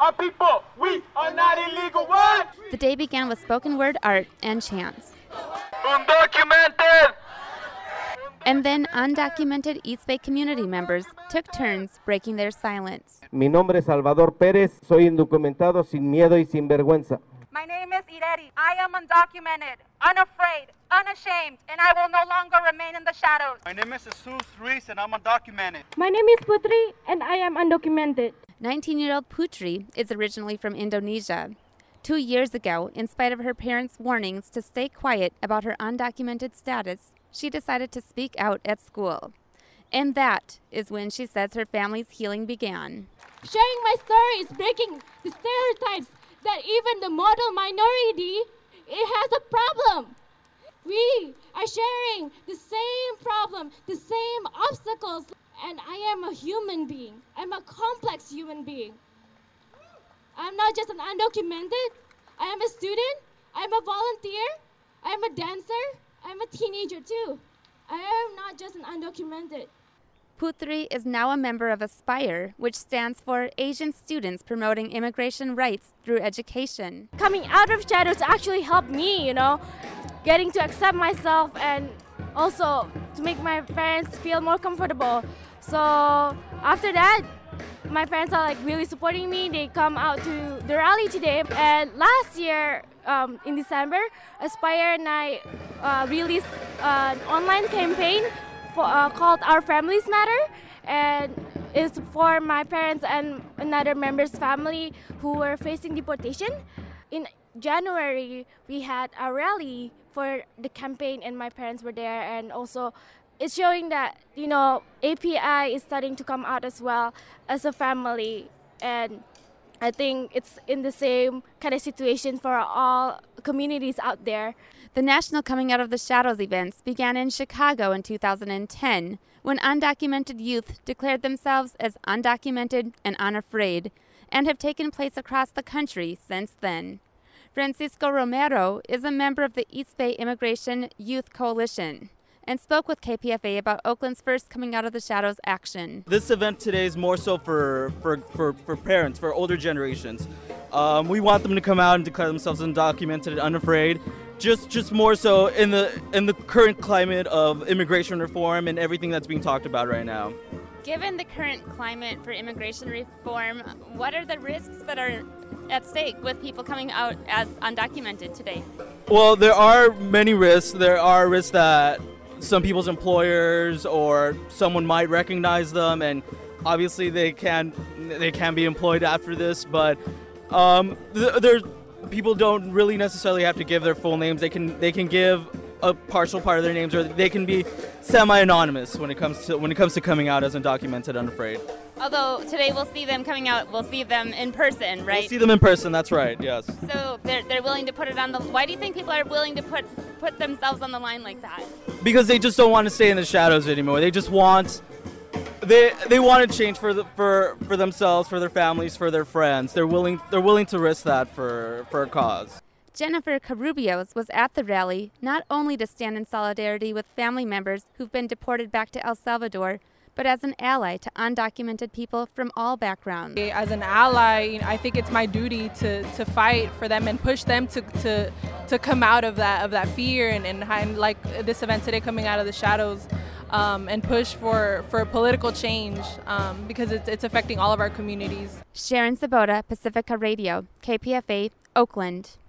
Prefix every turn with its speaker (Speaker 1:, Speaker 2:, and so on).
Speaker 1: our people. We are not illegal. What?
Speaker 2: The day began with spoken word art and chants.
Speaker 1: Undocumented!
Speaker 2: And then undocumented East Bay community members took turns breaking their silence.
Speaker 3: Mi nombre es Salvador Pérez, soy indocumentado sin miedo y sin vergüenza.
Speaker 4: My name is Ireri. I am undocumented, unafraid, unashamed, and I will no longer remain in the shadows.
Speaker 5: My name is Jesus Ruiz, and I'm undocumented.
Speaker 6: My name is Putri, and I am undocumented.
Speaker 2: 19-year-old Putri is originally from Indonesia. 2 years ago, in spite of her parents' warnings to stay quiet about her undocumented status, she decided to speak out at school. And that is when she says her family's healing began.
Speaker 6: Sharing my story is breaking the stereotypes that even the model minority, it has a problem. We are sharing the same problem, the same obstacles, and I am a human being. I'm a complex human being. I'm not just an undocumented. I am a student. I'm a volunteer. I'm a dancer. I'm a teenager too. I am not just an undocumented.
Speaker 2: Putri is now a member of ASPIRE, which stands for Asian Students Promoting Immigration Rights Through Education.
Speaker 6: Coming out of shadows actually helped me, getting to accept myself and also to make my parents feel more comfortable. So after that, my parents are really supporting me. They come out to the rally today. And last year, in December, Aspire and I released an online campaign called Our Families Matter. And it's for my parents and another member's family who were facing deportation. In January, we had a rally for the campaign and my parents were there. And also, it's showing that, API is starting to come out as well as a family. And I think it's in the same kind of situation for all communities out there.
Speaker 2: The National Coming Out of the Shadows events began in Chicago in 2010 when undocumented youth declared themselves as undocumented and unafraid and have taken place across the country since then. Francisco Romero is a member of the East Bay Immigration Youth Coalition and spoke with KPFA about Oakland's first Coming Out of the Shadows action.
Speaker 7: This event today is more so for parents, for older generations. We want them to come out and declare themselves undocumented and unafraid, just more so in the current climate of immigration reform and everything that's being talked about right now.
Speaker 2: Given the current climate for immigration reform, what are the risks that are at stake with people coming out as undocumented today?
Speaker 7: Well, there are many risks. There are risks that some people's employers or someone might recognize them, and obviously they can be employed after this. But people don't really necessarily have to give their full names. They can give a partial part of their names, or they can be semi-anonymous when it comes to coming out as undocumented, unafraid.
Speaker 2: Although today we'll see them coming out, we'll see them in person, right?
Speaker 7: We'll see them in person. That's right. Yes.
Speaker 2: So they're willing to put it on the. Why do you think people are willing to put themselves on the line like that?
Speaker 7: Because they just don't want to stay in the shadows anymore. They just want. They want to change for themselves, for their families, for their friends. They're willing to risk that for a cause.
Speaker 2: Jennifer Carubios was at the rally not only to stand in solidarity with family members who've been deported back to El Salvador, but as an ally to undocumented people from all backgrounds.
Speaker 8: As an ally, I think it's my duty to fight for them and push them to come out of that fear and like this event today, Coming Out of the Shadows, and push for political change because it's affecting all of our communities.
Speaker 2: Sharon Sabota, Pacifica Radio, KPFA, Oakland.